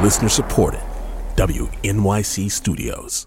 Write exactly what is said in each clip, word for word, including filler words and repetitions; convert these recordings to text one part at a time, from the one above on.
Listener supported. W N Y C Studios.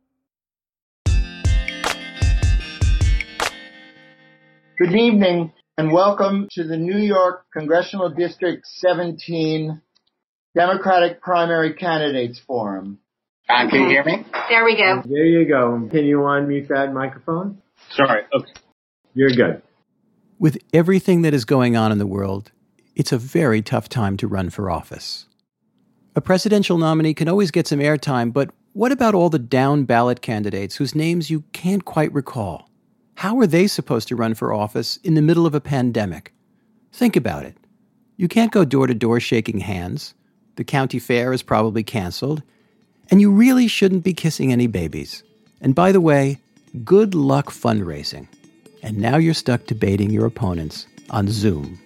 Good evening and welcome to the New York Congressional District seventeen Democratic Primary Candidates Forum. Uh, can you hear me? There we go. There you go. Can you unmute that microphone? Sorry. Okay. You're good. With everything that is going on in the world, it's a very tough time to run for office. A presidential nominee can always get some airtime, but what about all the down-ballot candidates whose names you can't quite recall? How are they supposed to run for office in the middle of a pandemic? Think about it. You can't go door-to-door shaking hands. The county fair is probably canceled. And you really shouldn't be kissing any babies. And by the way, good luck fundraising. And now you're stuck debating your opponents on Zoom.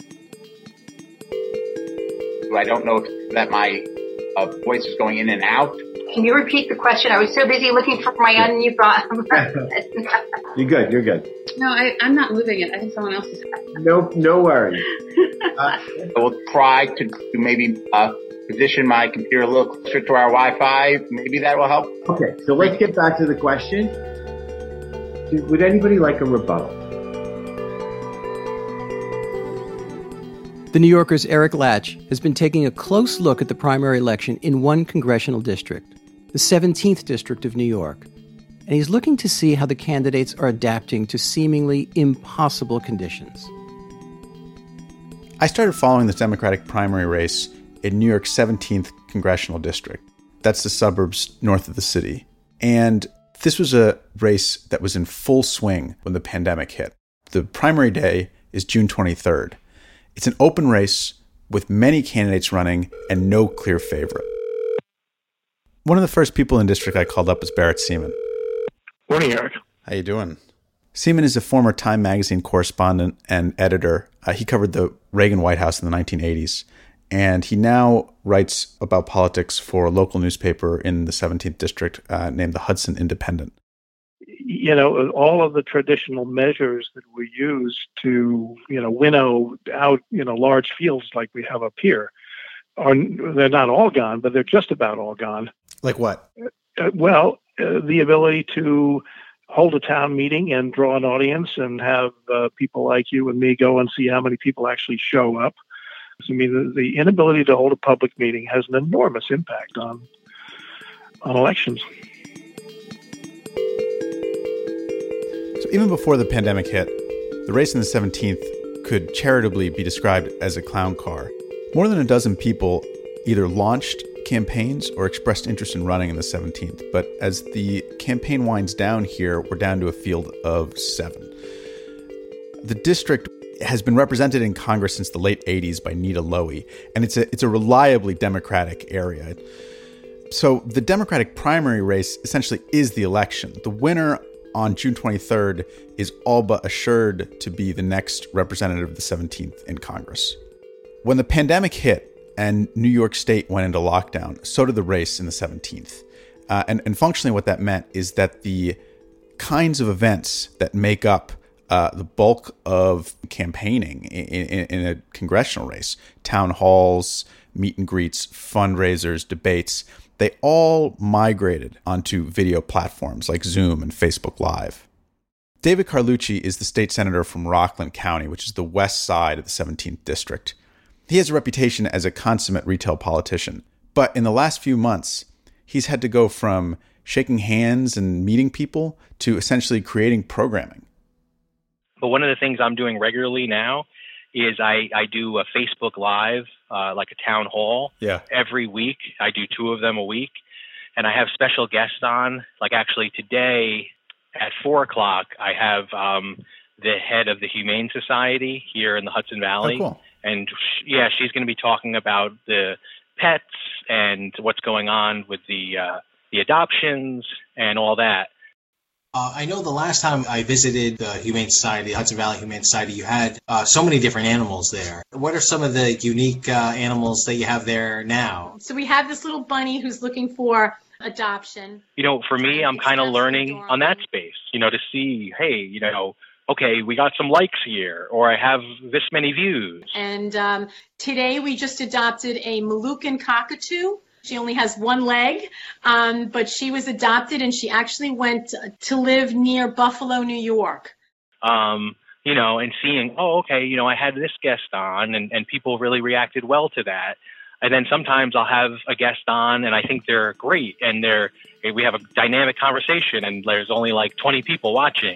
I don't know if that my uh, voice is going in and out. Can you repeat the question? I was so busy looking for my unmute button. You're good. You're good. No, I, I'm not moving it. I think someone else is. No, no worries. Uh, I will try to, to maybe uh, position my computer a little closer to our Wi-Fi. Maybe that will help. Okay, so let's get back to the question. Would anybody like a rebuttal? The New Yorker's Eric Latch has been taking a close look at the primary election in one congressional district, the seventeenth District of New York. And he's looking to see how the candidates are adapting to seemingly impossible conditions. I started following the Democratic primary race in New York's seventeenth Congressional District. That's the suburbs north of the city. And this was a race that was in full swing when the pandemic hit. The primary day is June twenty-third. It's an open race with many candidates running and no clear favorite. One of the first people in district I called up is Barrett Seaman. Morning, Eric. How you doing? Seaman is a former Time magazine correspondent and editor. Uh, he covered the Reagan White House in the nineteen eighties, and he now writes about politics for a local newspaper in the seventeenth District uh, named the Hudson Independent. You know, all of the traditional measures that we use to, you know, winnow out, you know, large fields like we have up here, are they're not all gone, but they're just about all gone. Like what? Uh, well, uh, the ability to hold a town meeting and draw an audience and have uh, people like you and me go and see how many people actually show up. I mean, the, the inability to hold a public meeting has an enormous impact on on elections. So even before the pandemic hit, the race in the seventeenth could charitably be described as a clown car. More than a dozen people either launched campaigns or expressed interest in running in the seventeenth. But as the campaign winds down here, we're down to a field of seven. The district has been represented in Congress since the late eighties by Nita Lowey, and it's a it's a reliably Democratic area. So the Democratic primary race essentially is the election. The winner on June twenty-third is all but assured to be the next representative of the seventeenth in Congress. When the pandemic hit and New York State went into lockdown, so did the race in the seventeenth. Uh, and, and functionally what that meant is that the kinds of events that make up uh, the bulk of campaigning in, in, in a congressional race, town halls, meet and greets, fundraisers, debates, they all migrated onto video platforms like Zoom and Facebook Live. David Carlucci is the state senator from Rockland County, which is the west side of the seventeenth District. He has a reputation as a consummate retail politician, but in the last few months, he's had to go from shaking hands and meeting people to essentially creating programming. But one of the things I'm doing regularly now is I, I do a Facebook Live, uh, like a town hall, yeah. every week. I do two of them a week. And I have special guests on. Like actually today at four o'clock, I have um, the head of the Humane Society here in the Hudson Valley. Oh, cool. And sh- yeah, she's going to be talking about the pets and what's going on with the uh, the adoptions and all that. Uh, I know the last time I visited the Humane Society, Hudson Valley Humane Society, you had uh, so many different animals there. What are some of the unique uh, animals that you have there now? So we have this little bunny who's looking for adoption. You know, for me, I'm kind of learning on that space, you know, to see, hey, you know, okay, we got some likes here, or I have this many views. And um, today we just adopted a Moluccan cockatoo. She only has one leg, um, but she was adopted and she actually went to live near Buffalo, New York. Um, you know, and seeing, oh, okay, you know, I had this guest on and, and people really reacted well to that. And then sometimes I'll have a guest on and I think they're great and they're, we have a dynamic conversation and there's only like twenty people watching.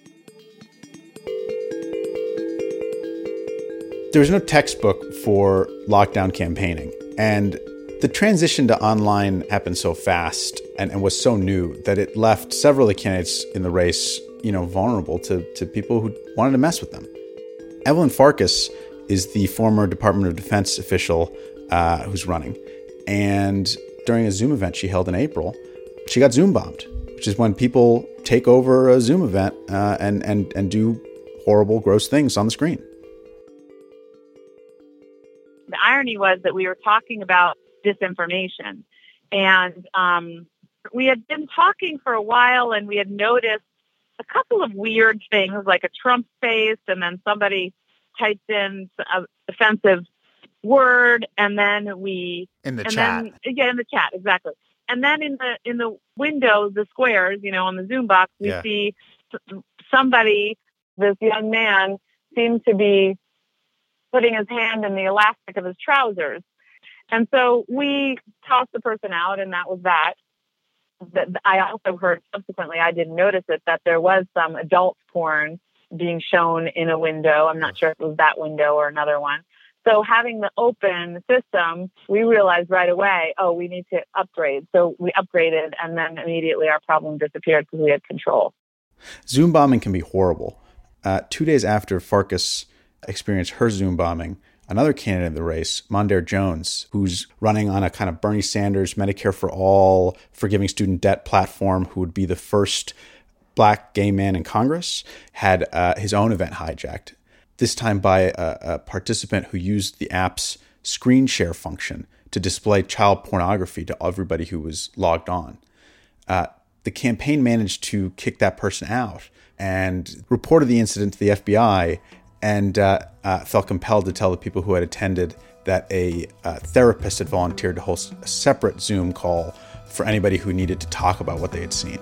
There was no textbook for lockdown campaigning, and the transition to online happened so fast and, and was so new that it left several of the candidates in the race, you know, vulnerable to, to people who wanted to mess with them. Evelyn Farkas is the former Department of Defense official uh, who's running. And during a Zoom event she held in April, she got Zoom bombed, which is when people take over a Zoom event uh, and, and, and do horrible, gross things on the screen. The irony was that we were talking about disinformation. And um, we had been talking for a while and we had noticed a couple of weird things like a Trump face and then somebody typed in a offensive word and then we... In the and chat. Then, yeah, in the chat, exactly. And then in the in the windows, the squares, you know, on the Zoom box, we yeah. see somebody, this young man, seemed to be putting his hand in the elastic of his trousers. And so we tossed the person out, and that was that. I also heard subsequently, I didn't notice it, that there was some adult porn being shown in a window. I'm not sure if it was that window or another one. So having the open system, we realized right away, oh, we need to upgrade. So we upgraded, and then immediately our problem disappeared because we had control. Zoom bombing can be horrible. Uh, two days after Farkas experienced her Zoom bombing, another candidate in the race, Mondaire Jones, who's running on a kind of Bernie Sanders, Medicare for All, forgiving student debt platform, who would be the first black gay man in Congress, had uh, his own event hijacked, this time by a, a participant who used the app's screen share function to display child pornography to everybody who was logged on. Uh, the campaign managed to kick that person out and reported the incident to the F B I and uh, uh, felt compelled to tell the people who had attended that a uh, therapist had volunteered to host a separate Zoom call for anybody who needed to talk about what they had seen.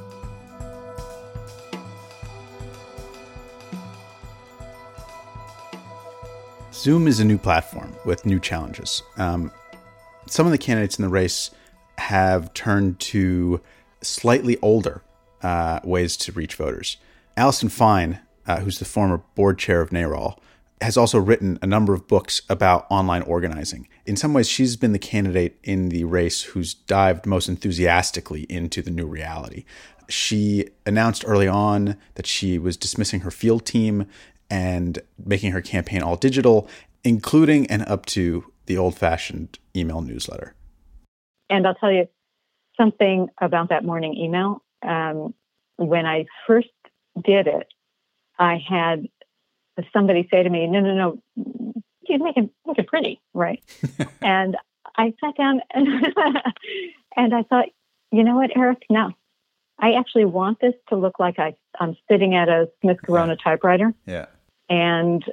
Zoom is a new platform with new challenges. Um, some of the candidates in the race have turned to slightly older uh, ways to reach voters. Allison Fine, uh, who's the former board chair of NARAL, has also written a number of books about online organizing. In some ways, she's been the candidate in the race who's dived most enthusiastically into the new reality. She announced early on that she was dismissing her field team and making her campaign all digital, including and up to the old-fashioned email newsletter. And I'll tell you something about that morning email. Um, when I first did it, I had somebody say to me, no, no, no, you make it, make it pretty, right? And I sat down and, and I thought, you know what, Eric? No. I actually want this to look like I, I'm sitting at a Smith Corona typewriter. Yeah. And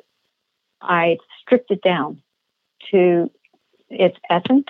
I stripped it down to its essence,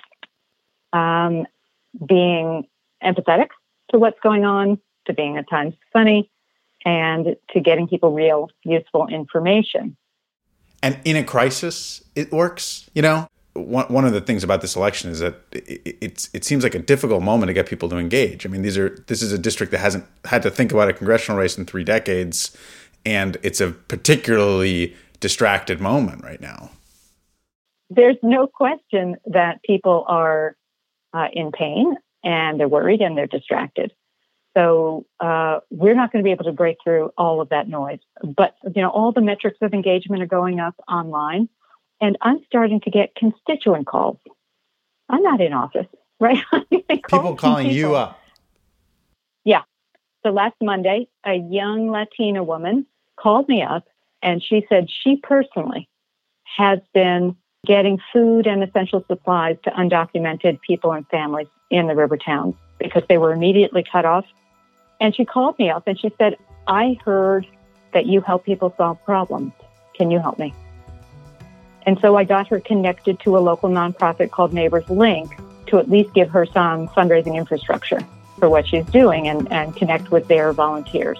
um, being empathetic to what's going on, to being at times funny, and to getting people real, useful information. And in a crisis, it works. You know, one one of the things about this election is that it, it, it seems like a difficult moment to get people to engage. I mean, these are this is a district that hasn't had to think about a congressional race in three decades, and it's a particularly distracted moment right now. There's no question that people are uh, in pain, and they're worried, and they're distracted. So uh, we're not going to be able to break through all of that noise. But, you know, all the metrics of engagement are going up online. And I'm starting to get constituent calls. I'm not in office, right? People calling people. you up. Yeah. So last Monday, a young Latina woman called me up, and she said she personally has been getting food and essential supplies to undocumented people and families in the river towns because they were immediately cut off. And she called me up and she said, I heard that you help people solve problems. Can you help me? And so I got her connected to a local nonprofit called Neighbors Link to at least give her some fundraising infrastructure for what she's doing and, and connect with their volunteers.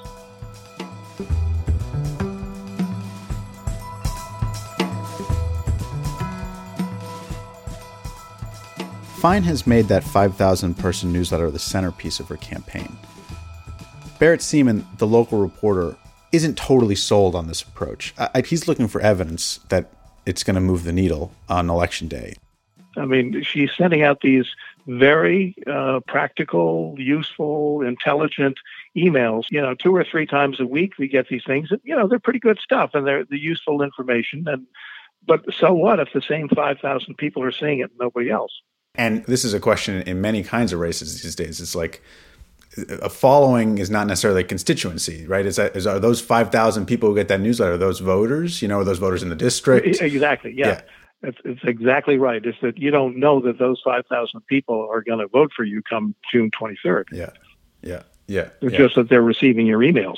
Fine has made that five thousand person newsletter the centerpiece of her campaign. Barrett Seaman, the local reporter, isn't totally sold on this approach. I, he's looking for evidence that it's going to move the needle on Election Day. I mean, she's sending out these very uh, practical, useful, intelligent emails. You know, two or three times a week we get these things. And, you know, they're pretty good stuff and they're the useful information. And but so what if the same five thousand people are seeing it and nobody else? And this is a question in many kinds of races these days. It's like a following is not necessarily a constituency, right? Is that is are those five thousand people who get that newsletter, are those voters? You know, are those voters in the district? Exactly, yeah. yeah. It's, it's exactly right. It's that you don't know that those five thousand people are going to vote for you come June twenty-third. Yeah, yeah, yeah. It's yeah. just that they're receiving your emails.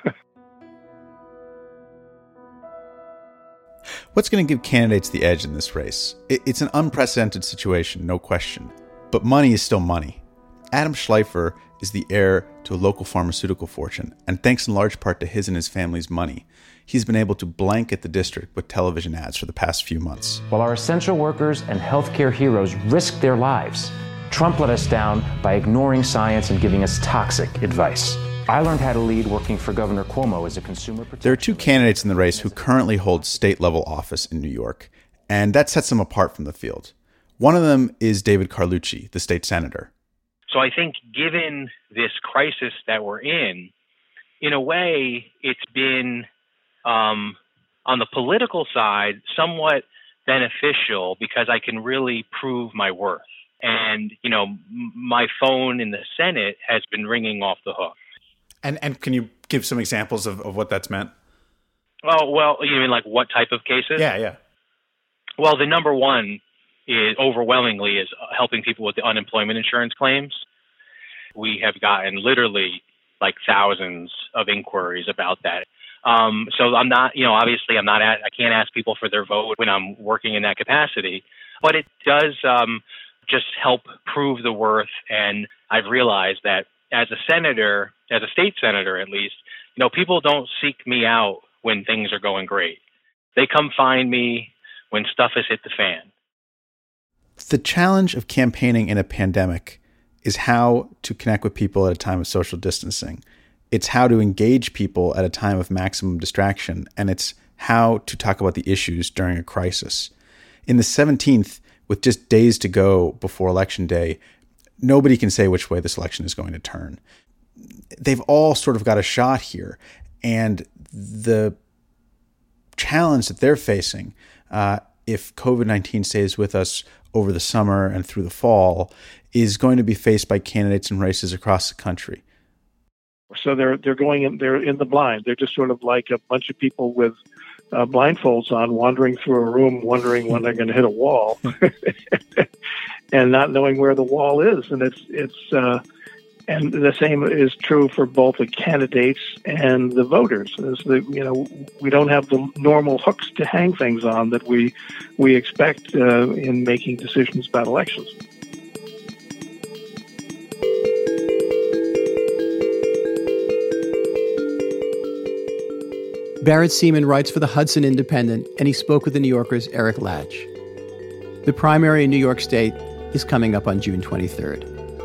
What's going to give candidates the edge in this race? It's an unprecedented situation, no question. But money is still money. Adam Schleifer is the heir to a local pharmaceutical fortune, and thanks in large part to his and his family's money, he's been able to blanket the district with television ads for the past few months. While our essential workers and healthcare heroes risked their lives, Trump let us down by ignoring science and giving us toxic advice. I learned how to lead working for Governor Cuomo as a consumer protection. There are two candidates in the race who currently hold state-level office in New York, and that sets them apart from the field. One of them is David Carlucci, the state senator. So I think given this crisis that we're in, in a way, it's been, um, on the political side, somewhat beneficial because I can really prove my worth. And, you know, m- my phone in the Senate has been ringing off the hook. And and can you give some examples of, of what that's meant? Oh, well, you mean like what type of cases? Yeah, yeah. Well, the number one is overwhelmingly is helping people with the unemployment insurance claims. We have gotten literally like thousands of inquiries about that. Um, so I'm not, you know, obviously I'm not, at, I can't ask people for their vote when I'm working in that capacity, but it does um, just help prove the worth. And I've realized that as a senator, as a state senator at least, you know, people don't seek me out when things are going great. They come find me when stuff has hit the fan. The challenge of campaigning in a pandemic is how to connect with people at a time of social distancing. It's how to engage people at a time of maximum distraction, and it's how to talk about the issues during a crisis. In the seventeenth, with just days to go before Election Day, nobody can say which way this election is going to turn. They've all sort of got a shot here, and the challenge that they're facing, uh, if COVID nineteen stays with us over the summer and through the fall, is going to be faced by candidates in races across the country. So they're they're going in they're in the blind. They're just sort of like a bunch of people with uh, blindfolds on, wandering through a room, wondering when they're going to hit a wall, and not knowing where the wall is. And it's it's uh, and the same is true for both the candidates and the voters. Is that, you know, we don't have the normal hooks to hang things on that we we expect uh, in making decisions about elections. Barrett Seaman writes for the Hudson Independent, and he spoke with the New Yorker's Eric Latch. The primary in New York State is coming up on June twenty-third.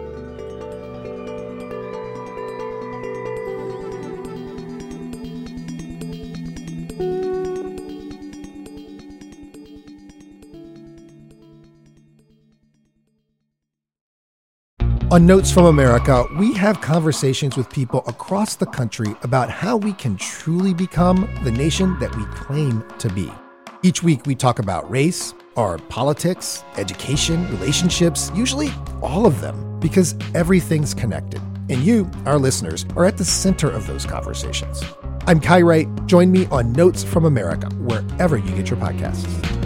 On Notes from America, we have conversations with people across the country about how we can truly become the nation that we claim to be. Each week, we talk about race, our politics, education, relationships, usually all of them, because everything's connected. And you, our listeners, are at the center of those conversations. I'm Kai Wright. Join me on Notes from America, wherever you get your podcasts.